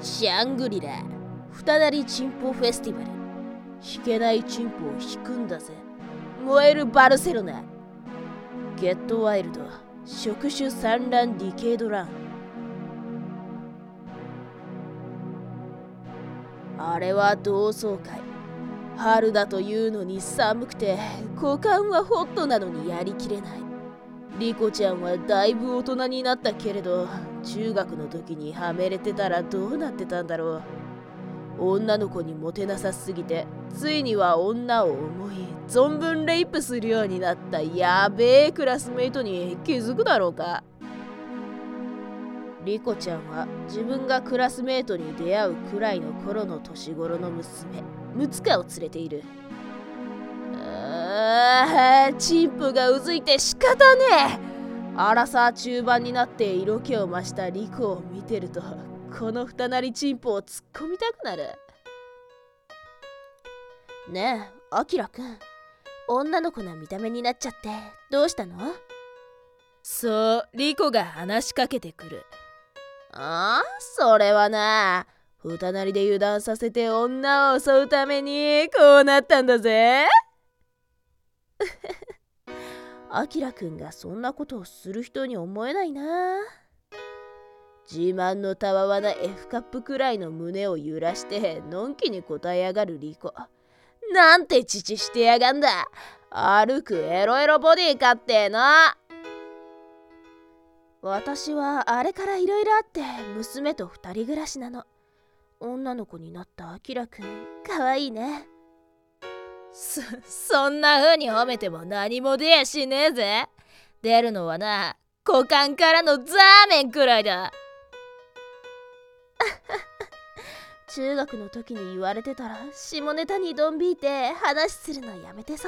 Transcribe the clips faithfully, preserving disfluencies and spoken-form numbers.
シャングリラ二なりチンポフェスティバル。弾けないチンポを弾くんだぜ。燃えるバルセロナ。ゲットワイルド触手産卵ディケードラン。あれは同窓会。春だというのに寒くて、股間はホットなのにやりきれない。リコちゃんはだいぶ大人になったけれど、中学の時にはめれてたらどうなってたんだろう。女の子にモテなさすぎて、ついには女を思い存分レイプするようになったやべえクラスメイトに気づくだろうか。リコちゃんは自分がクラスメイトに出会うくらいの頃の年頃の娘ムツカを連れている。あー、チンポがうずいて仕方ねえ。アラサー中盤になって色気を増したリコを見てると、この二なりチンポを突っ込みたくなる。ねえ、アキラくん、女の子な見た目になっちゃってどうしたの？そう、リコが話しかけてくる。ああ、それはな、二なりで油断させて女を襲うためにこうなったんだぜ。アキラくんがそんなことをする人に思えないな。自慢のたわわな F カップくらいの胸を揺らしてのんきに答えやがるリコ。なんて父してやがんだ。歩くエロエロボディかってな。私はあれからいろいろあって娘と二人暮らしなの。女の子になったアキラくん、かわいいね。そ、そんな風に褒めても何も出やしねえぜ。出るのはな、股間からのザーメンくらいだ。中学の時に言われてたら下ネタにドン引いて話するのやめてさ。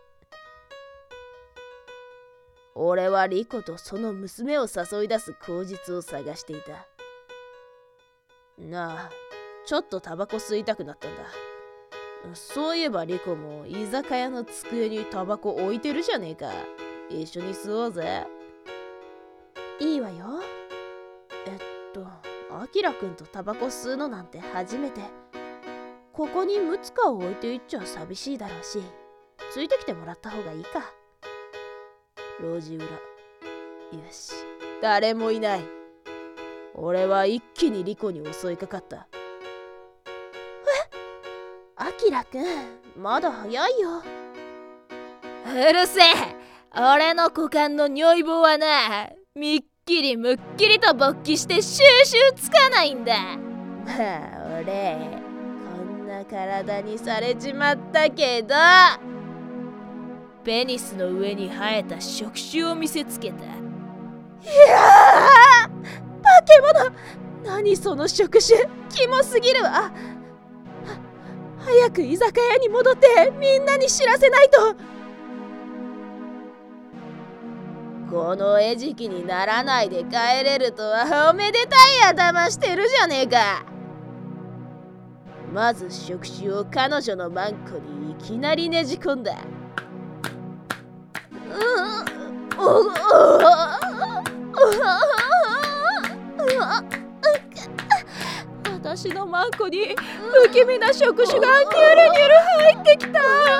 俺はリコとその娘を誘い出す口実を探していた。なあ、ちょっとタバコ吸いたくなったんだ。そういえばリコも居酒屋の机にタバコ置いてるじゃねえか。一緒に吸おうぜ。いいわよ。えっとアキラくんとタバコ吸うのなんて初めて。ここにムツカを置いていっちゃ寂しいだろうし、ついてきてもらった方がいいか。路地裏。よし、誰もいない。俺は一気にリコに襲いかかった。え、アキラくん、まだ早いよ。うるせえ。俺の股間の如意棒はな、みっきりむっきりと勃起して収集つかないんだ。まあ俺こんな体にされちまったけど、ペニスの上に生えた触手を見せつけた。いやー、化け物。何その触手、キモすぎるわ。は早く居酒屋に戻ってみんなに知らせないと。この餌食にならないで帰れるとはおめでたい頭してるじゃねえか。まず触手を彼女のマンコにいきなりねじ込んだ。私のマンコに不気味な触手がニュルニュル入ってきた。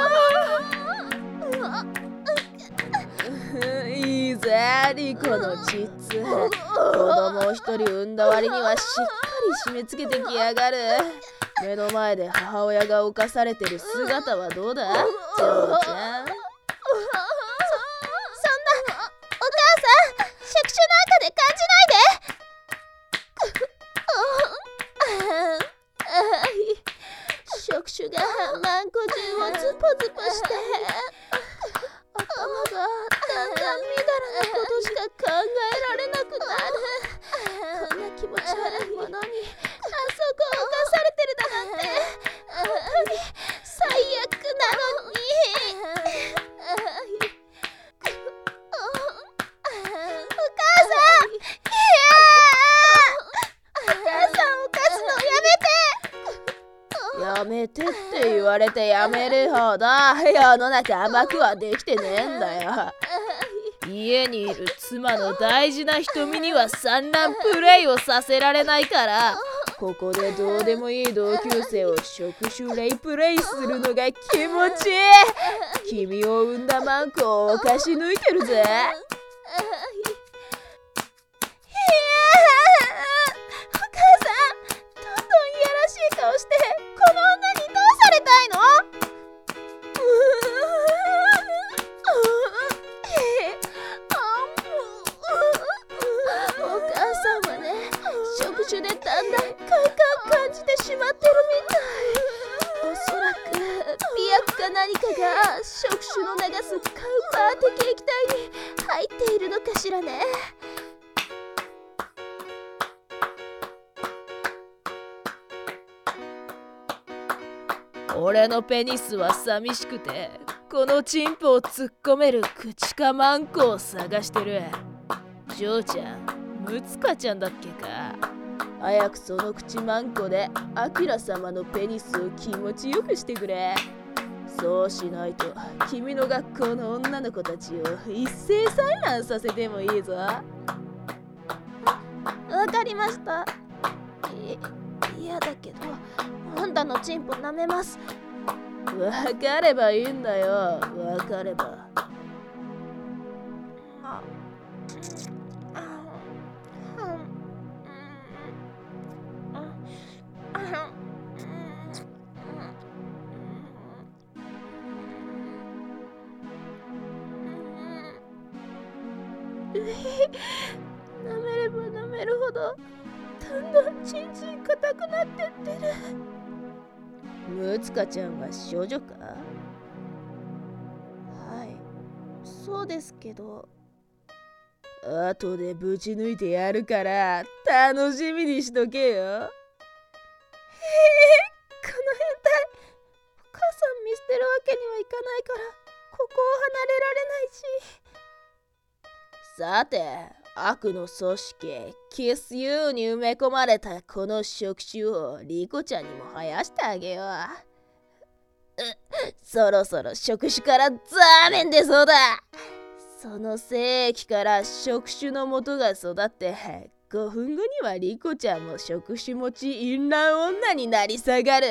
いいぜリコのチッツ。子供を一人産んだ割にはしっかり締め付けてきやがる。目の前で母親が犯されてる姿はどうだ、嬢ちゃん。触手がマンコ中をズポズポして頭がだんだんみだらなことしか考えられなくなる。こんな気持ち悪いものにあそこを侵されてるだなんて本当に最悪なのに。お母さん、いやー、お母さんを犯すのやめて。やめてって言われてやめるほど世の中甘くはできてねえんだよ。家にいる妻の大事な瞳には産卵プレイをさせられないから、 ここでどうでもいい同級生を触手レイプレイするのが気持ちいい。君を産んだマンコを犯し抜いてるぜ。触手でだんだん快感感じてしまってるみたい。おそらく美薬か何かが触手の流すカウパー的液体に入っているのかしらね。俺のペニスは寂しくてこのチンポを突っ込める口かマンコを探してる。ジョーちゃん、ムツカちゃんだっけか。早くその口マンコでアキラ様のペニスを気持ちよくしてくれ。そうしないと君の学校の女の子たちを一斉採卵させてもいいぞ。わかりました。い嫌だけどあんたのチンポ舐めます。わかればいいんだよ。わかれば。舐めれば舐めるほどだんだんチンチン硬くなってってる。ムツカちゃんは少女か。はい、そうですけど後でぶち抜いてやるから楽しみにしとけよ。へえ、この変態お母さん見捨てるわけにはいかないからここを離れられないし。さて、悪の組織キスユーに埋め込まれたこの触手をリコちゃんにも生やしてあげよう。うそろそろ触手からザーメン出そうだ。その精液から触手の元が育ってごふんごにはリコちゃんも触手持ち淫乱女になり下がる。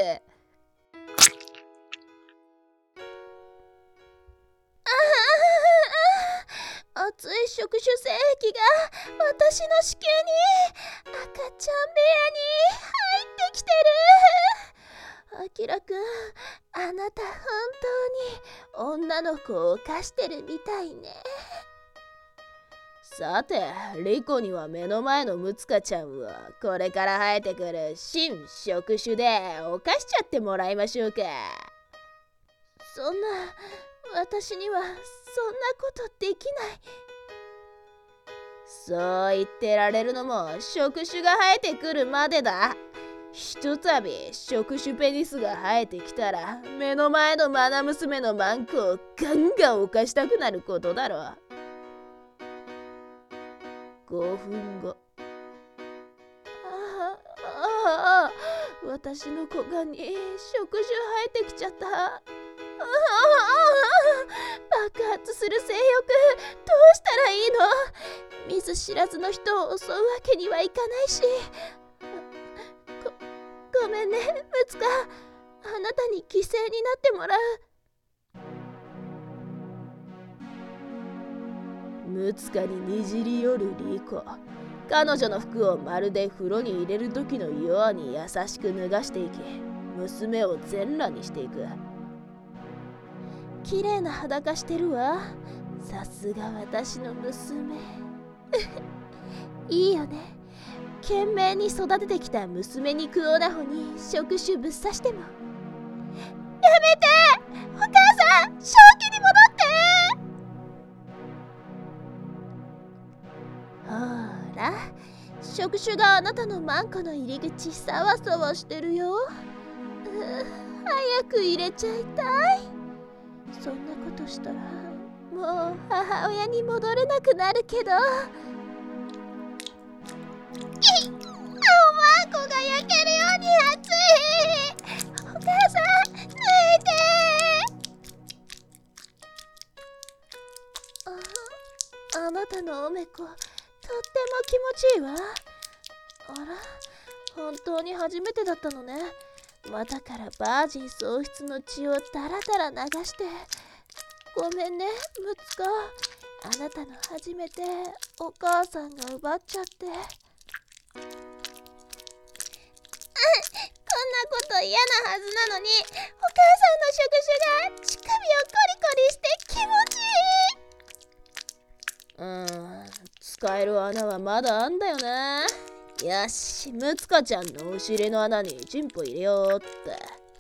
熱い触手精液が私の子宮に赤ちゃん部屋に入ってきてる。あきらくん、あなた本当に女の子を犯してるみたいね。さて、リコには目の前のムツカちゃんをこれから生えてくる新触手で犯しちゃってもらいましょうか。そんな、私にはそんなことできない。そう言ってられるのも触手が生えてくるまでだ。ひとたび触手ペニスが生えてきたら目の前のマナ娘のマンコをガンガン犯したくなることだろう。ごふんご。あああ、私の股間に触手生えてきちゃった。ああ、爆発する性欲どうしたらいいの。見ず知らずの人を襲うわけにはいかないし。ご, ごめんねムツカ、あなたに犠牲になってもらう。ムツカににじり寄るリコ。彼女の服をまるで風呂に入れる時のように優しく脱がしていき、娘を全裸にしていく。綺麗な裸してるわ。さすが私の娘。いいよね。懸命に育ててきた娘肉オナホに触手ぶっ刺しても。やめて、お母さん、正気に戻って。ほら、触手があなたのマンコの入り口さわさわしてるよ。早く入れちゃいたい。そんなことしたらもう母親に戻れなくなるけど。青マンコが焼けるように熱い。お母さん、抜いて。あ、あなたのおめことっても気持ちいいわ。あら、 本当に初めてだったのね。股からバージン喪失の血をダラダラ流して。ごめんね、ムツカ。あなたの初めてお母さんが奪っちゃって。こんなこと嫌なはずなのに、お母さんの触手が乳首をコリコリして気持ちいい。うーん、使える穴はまだあんだよな。よし、ムツカちゃんのお尻の穴にチンポ入れようって。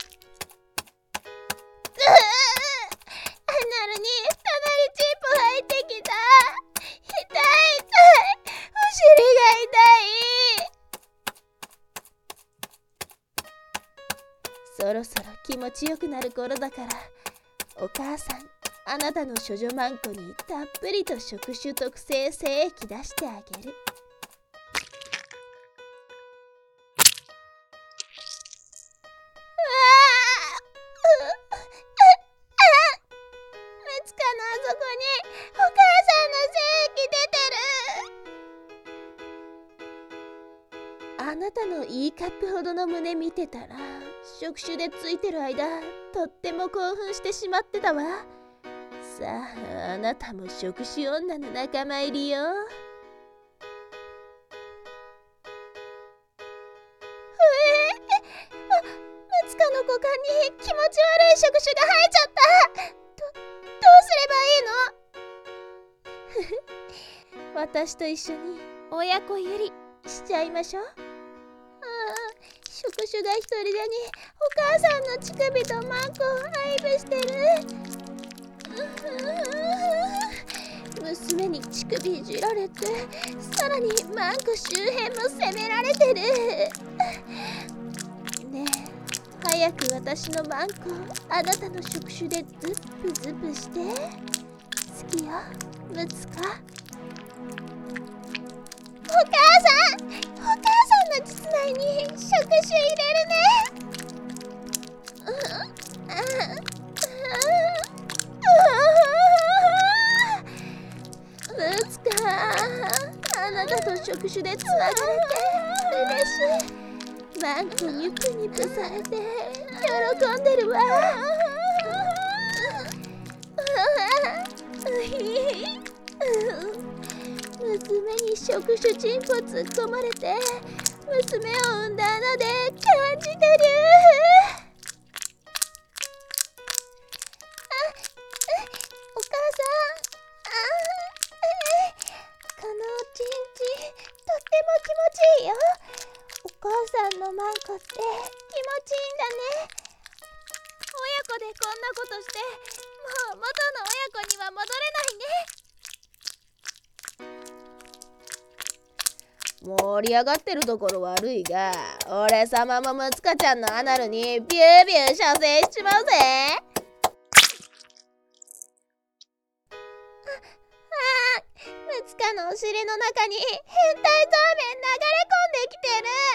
アナルにたまりチンポ入ってきた。痛い痛い、お尻が痛い。そろそろ気持ちよくなる頃だから、お母さん、あなたの処女マンコにたっぷりと触手特製精液出してあげる。あなたのいいカップほどの胸見てたら、触手でついてる間、とっても興奮してしまってたわ。さあ、あなたも触手女の仲間入りよ。ふえあ、ムツカの股間に気持ち悪い触手が生えちゃった。ど、どうすればいいの？私と一緒に親子ゆりしちゃいましょう。触手が一人でにお母さんの乳首とマンコを愛撫してる。娘に乳首いじられて、さらにマンコ周辺も責められてる。ねえ、早く私のマンコあなたの触手でズップズップして。好きよ、ムツカ。お母さん、お母さんの膣内に触手入れるね。ムツカ、あなたと触手でつながれて嬉しい。マンコニプニプされて喜んでるわ。娘に触手チンポ突っ込まれて、娘を産んだ穴で感じてる。あ、お母さん、あ、このおちんちんとっても気持ちいいよ。お母さんのマンコって気持ちいいんだね。親子でこんなことして、もう元の親子には戻れないね。盛り上がってるところ悪いが、俺様もムツカちゃんのアナルにビュービュー射精しちまうぜ。ああ、ムツカのお尻の中に変態そうめん流れ込んできて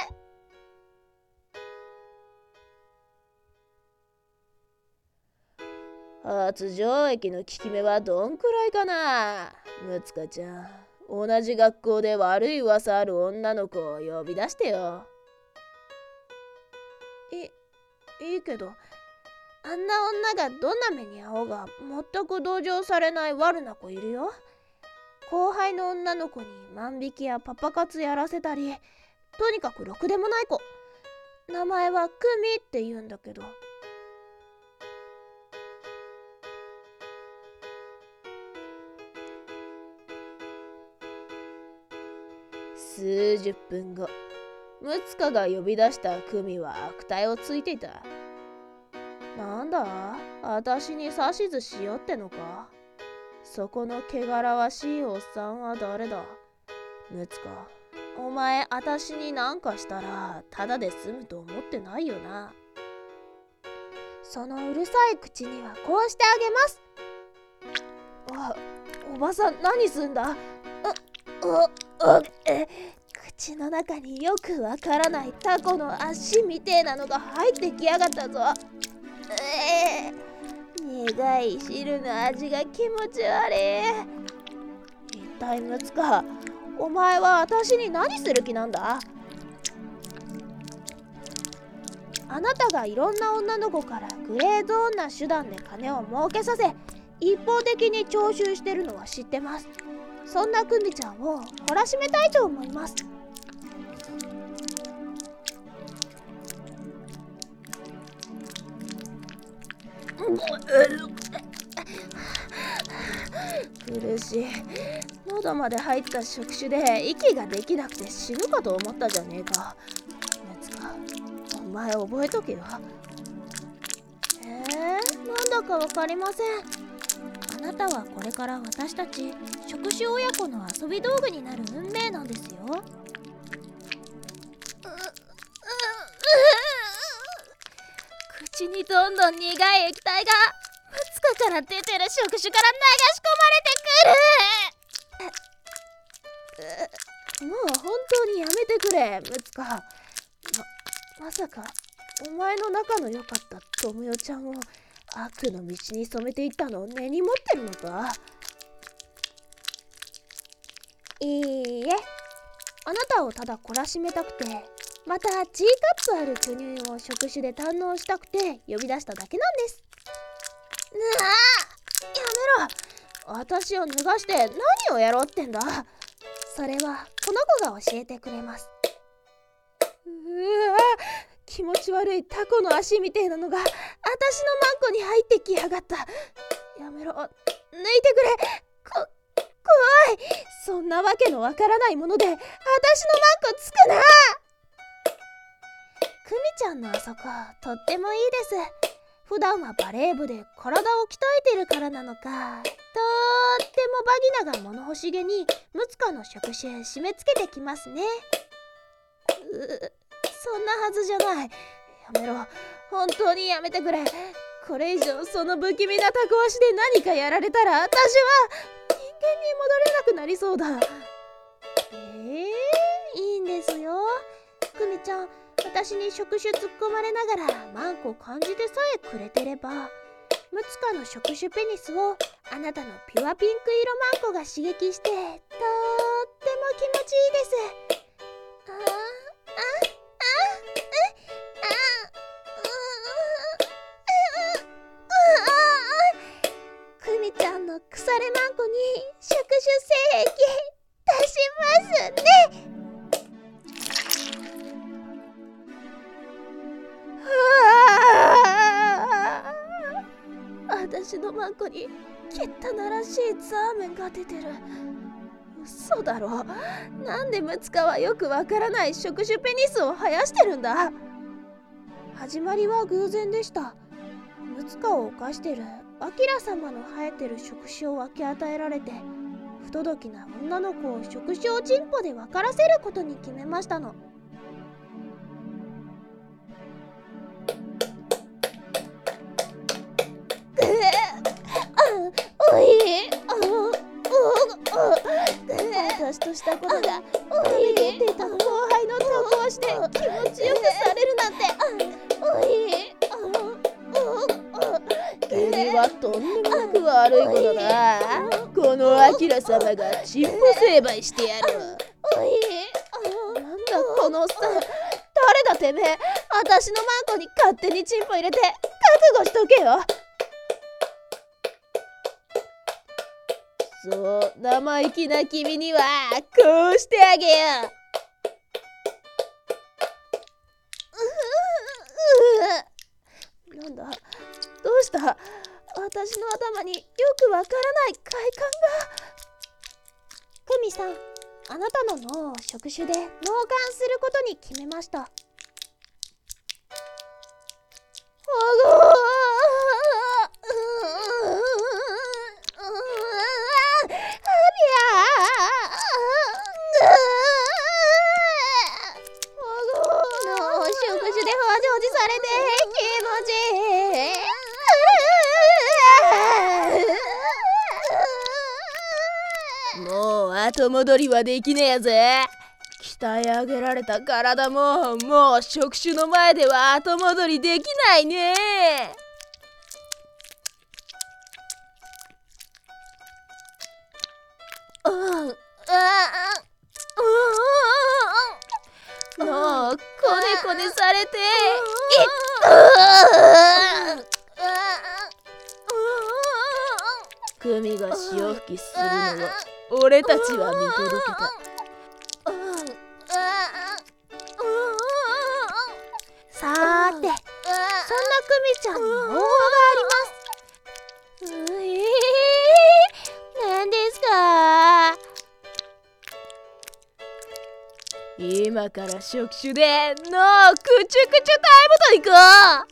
る。発情液の効き目はどんくらいかな。ムツカちゃん、同じ学校で悪い噂ある女の子を呼び出してよ。い、いいけど、あんな女がどんな目に遭おうが全く同情されない悪な子いるよ。後輩の女の子に万引きやパパ活やらせたり、とにかくろくでもない子。名前はクミって言うんだけど。数十分後、ムツカが呼び出したクミは悪態をついていた。なんだ、私に指図しようってのか。そこの汚らわしいおっさんは誰だ。ムツカ、お前私になんかしたらただで済むと思ってないよな。そのうるさい口にはこうしてあげます。あ、おばさん何すんだ。う、う、う、え、口の中によくわからないタコの足みてえなのが入ってきやがったぞ。えー、苦い汁の味が気持ち悪い。一体ムツカ、お前は私に何する気なんだ。 あなたがいろんな女の子からグレーゾーンな手段で金を儲けさせ、一方的に徴収してるのは知ってます。そんなクミちゃんを懲らしめたいと思います。苦しい。喉まで入った触手で息ができなくて死ぬかと思ったじゃねえか。ムツカ、お前覚えとけよ。えー、なんだかわかりません。あなたはこれから私たち触手親子の遊び道具になる運命なんですよ。口にどんどん苦い液体がムツカから出てる触手から流し込まれてくる。もう本当にやめてくれ、ムツカ。ま、まさかお前の仲の良かったトモヨちゃんを悪の道に染めていったのを根に持ってるのか。いいえ、あなたをただ懲らしめたくて、また G カップある巨乳を触手で堪能したくて呼び出しただけなんです。なあ、やめろ。私を脱がして何をやろうってんだ。それはこの子が教えてくれます。うわ、気持ち悪いタコの足みてえなのが私のマンコに入ってきやがった。やめろ、抜いてくれ。こ、怖い。そんなわけのわからないもので私のマンコつくな。クミちゃんのあそことってもいいです。普段はバレー部で体を鍛えてるからなのか、とーってもバギナが物欲しげにムツカの触手へ締め付けてきますね。うそんなはずじゃない。やめろ、本当にやめてくれ。これ以上その不気味なタコ足で何かやられたら私は人間に戻れなくなりそうだ。えー、いいんですよ。クミちゃん、私に触手突っ込まれながらマンコを感じてさえくれてれば、ムツカの触手ペニスをあなたのピュアピンク色マンコが刺激してとっても気持ちいいです。あああクミちゃんの腐れマンコに触手精液出しますね。私のマンコに汚らしいザーメンが出てる。嘘だろ。なんでムツカはよくわからない触手ペニスを生やしてるんだ。始まりは偶然でした。ムツカを犯してるアキラ様の生えてる触手を分け与えられて、不届きな女の子を触手をチンポで分からせることに決めましたの。おい、私としたことがおい取っていた後輩のタコ足で気持ちよくされるなんて。おい、 君はとんでもなく悪い子だな。このアキラ様がチンポ成敗してやる。 おい、なんだこのおっさん。誰だてめえ。私のマンコに勝手にチンポ入れて覚悟しとけよ。 そう生意気な君にはこうしてあげよう。なんだ、どうした。私の頭によくわからない快感が。クミさん、あなたの脳を触手で脳幹することに決めました。 もう後戻りはできねえぜ。鍛え上げられた体ももう触手の前では後戻りできないね。 もうこねこねされてクミが潮吹きするのを俺たちは見届けた。 さーて、そんなクミちゃんに方法があります。うえー、何ですか？ 今から触手でのクチュクチュタイムと行こう。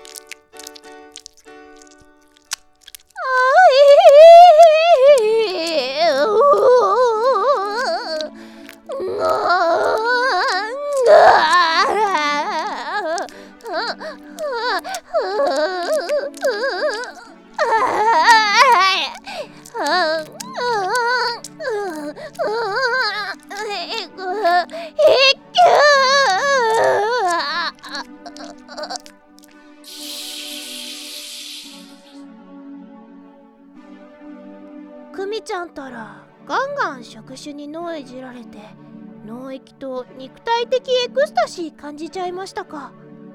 クミちゃんたらガンガン触手に脳いじられて脳液と肉体的エクスタシー感じちゃいましたか？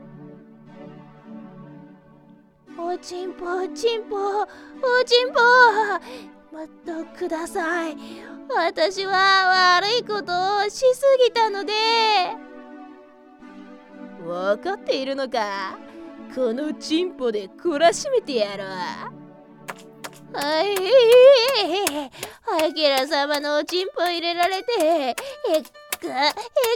おちんぽおちんぽおちんぽ、待ってください。私は悪いことをしすぎたので。 分かっているのか。このチンポで懲らしめてやろう。 はい、アキラ様のおちんぽ入れられてえっかえっかえっか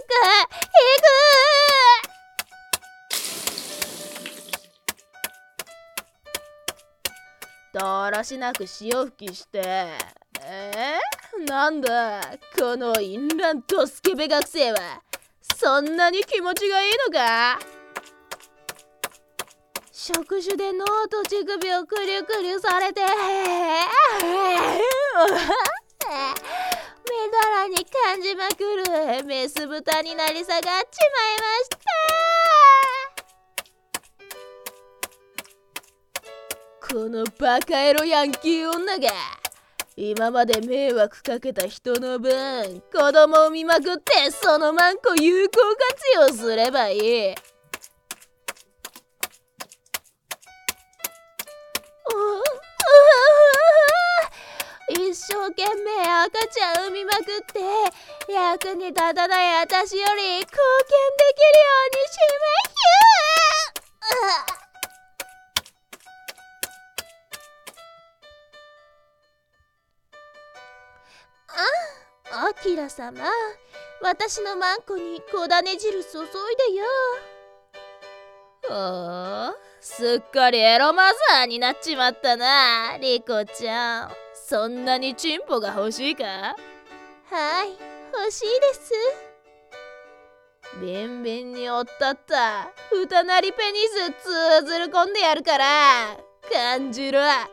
だらしなく潮吹きして、えー、なんだこの淫乱とスケベ学生はそんなに気持ちがいいのか？ 触手で脳と乳首をくりゅくりゅされて目だらに感じまくるメス豚になり下がっちまいました。 このバカエロヤンキー女が今まで迷惑かけた人の分子供を産みまくってそのマンコ有効活用すればいい。 一生懸命赤ちゃん産みまくって役に立たない私より貢献できるようにしまひゅあ、アキラ様、私のマンコに小種汁注いでよ。 おお、すっかりエロマザーになっちまったな、リコちゃん。そんなにチンポが欲しいか？ はい、欲しいです。 ビンビンにおったったふたなりペニスつづる込んでやるから感じろ。あ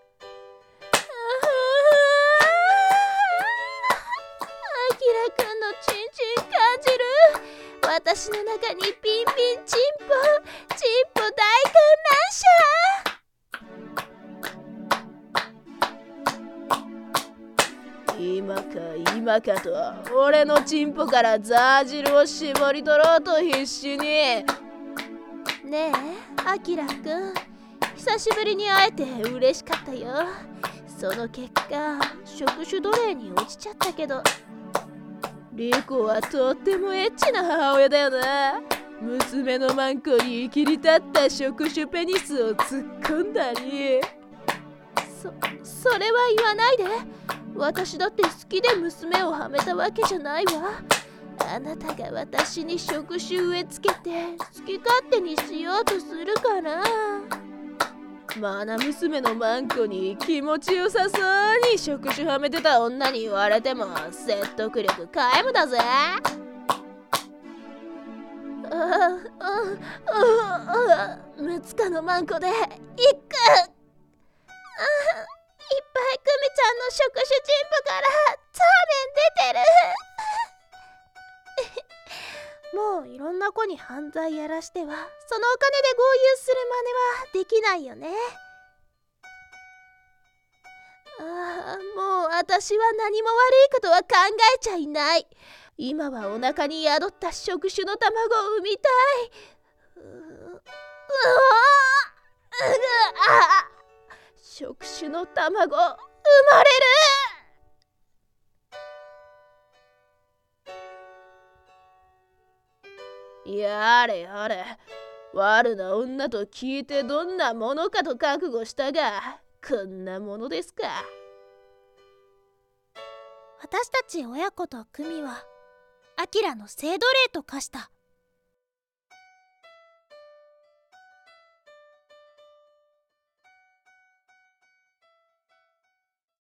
きらくんのチンチン感じる。私の中にピンピンチンポチンポ大観覧車。 今か今かと俺のチンポからザー汁を絞り取ろうと必死に。ねえ、アキラくん、久しぶりに会えて嬉しかったよ。その結果、触手奴隷に落ちちゃったけど。 リコはとってもエッチな母親だよな。娘のマンコに切り立った触手ペニスを突っ込んだり。 そ、それは言わないで。私だって好きで娘をはめたわけじゃないわ。あなたが私に触手植え付けて好き勝手にしようとするから。 まな娘のマンコに気持ちよさそうに触手はめてた女に言われても説得力皆無だぜ。 ああああムツカのマンコでいっく。あいっぱいクミちゃんの触手チンポからザーメン出てるもういろんな子に犯罪やらしてはそのお金で豪遊する真似はできないよね。ああ、もう私は何も悪いことは考えちゃいない。 今はお腹に宿った触手の卵を産みたい。うううわあ、触手の卵生まれる。やれやれ、悪な女と聞いてどんなものかと覚悟したが、こんなものですか。 私たち親子と久美はアキラの性奴隷と化した。